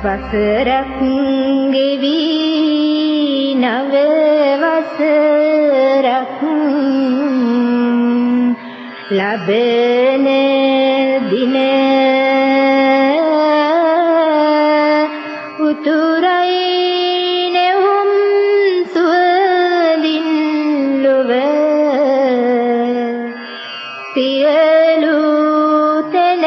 වසරක් ගෙවි නව වසරක් ලබන දින උතුරයි නෙවුම් සුවඳින් ලොව සියලු තැන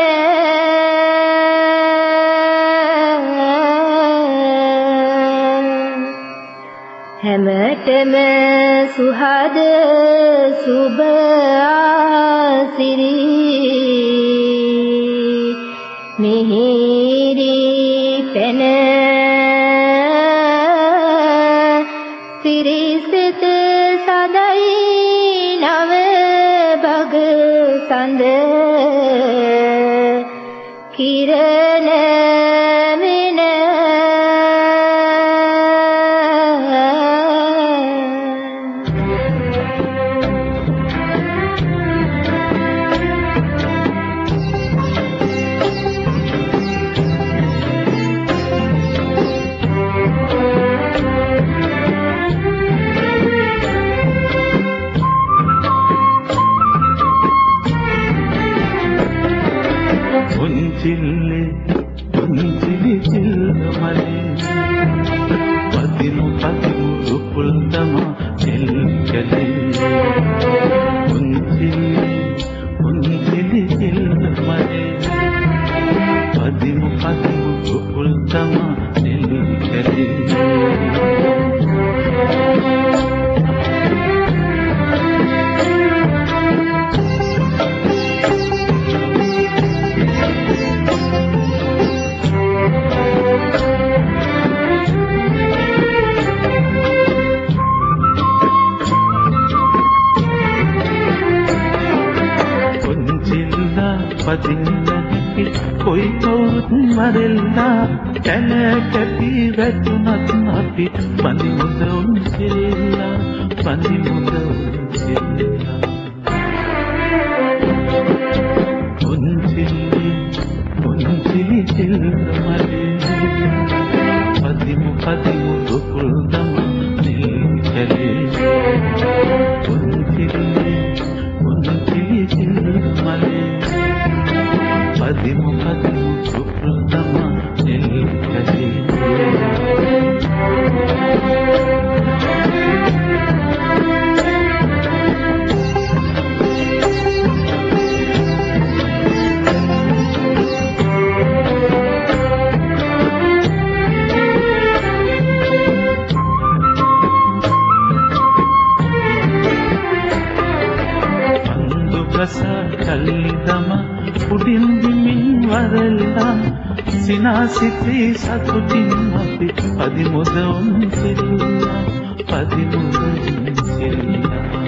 හැමතෙම සුහද සුබ ආසිරි මිහිරි පැන සිරිසිත සදයි නව බග සඳ කිරණ මෙන कोई कौत मरेला कहने कभी रचनत नापी बनी मुझे उनसिल्ला बनी मुझे उनसिल्ला उनसिली चिल मरे पदिमु रुपुल दम नील चले उनसिली चिल मरे पदिमु सुप्रदम निलकली अंदु प्रसा कलिदमा උඩින්දිමින් වරලා සිනාසිතේ සතුටින් අපි පදිමුද උන්සිල්ලා පදිමුද උන්සිල්ලා